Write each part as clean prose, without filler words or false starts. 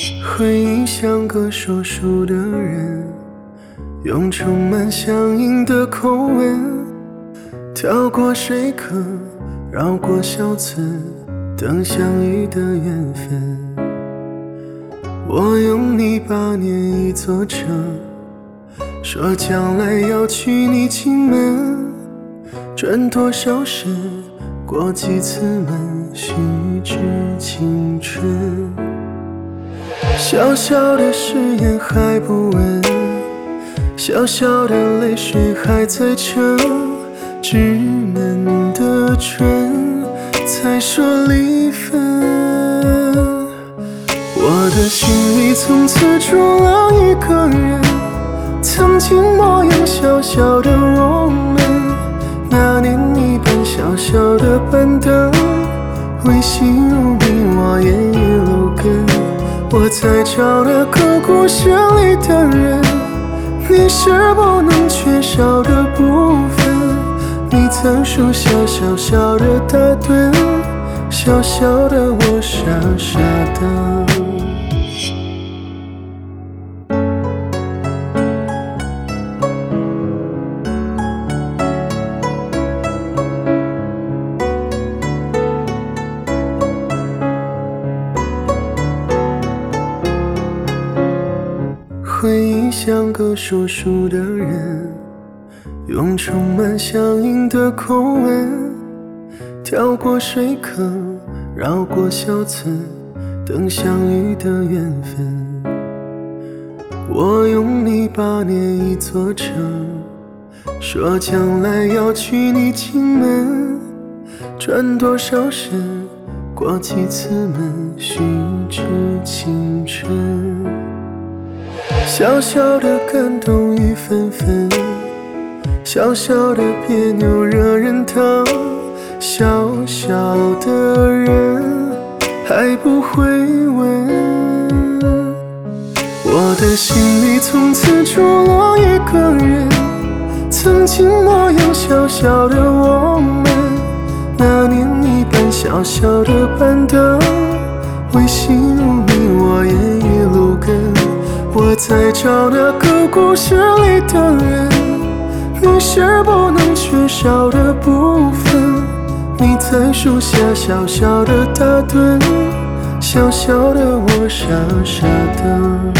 回忆像个说书的人，用充满乡音的口吻，跳过水客，绕过小村，等相遇的缘分。我用你8年一座城，说将来要娶你进门，转多少身，过几次门，虚掷青春。小小的誓言还不稳，小小的泪水还在撑，稚嫩的唇才说离分。我的心里从此住了一个人，曾经模样小小的我们，那年你搬小小的板凳，微信如笔，我也一路跟。我在找那个故事里的人，你是不能缺少的部分。你曾树下小小的大墩，小小的我傻傻的。回忆像个说书的人，用充满乡音的口吻，跳过水客，绕过小村，等相遇的缘分。我用你8年一座城，说将来要娶你进门，转多少身，过几次门，虚掷青春。小小的感动雨纷纷，小小的别扭惹人疼，小小的人还不会问。我的心里从此住了一个人，曾经模样小小的我们，那年你搬小小的板凳，微信如你我也一路跟。我在找那个故事里的人，你是不能缺少的部分。你在树下小小的大墩，小小的我傻傻的。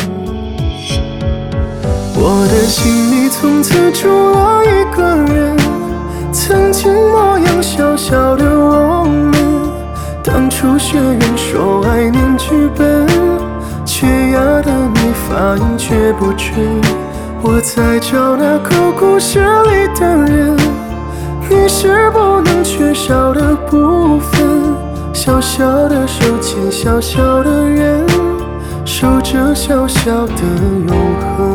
我的心里从此住了一个人，曾经模样小小的我们，当初学人说爱念剧本，缺牙的你发音绝不准。我在找那个故事里的人，你是不能缺少的部分。小小的手牵小小的人，守着小小的永恒。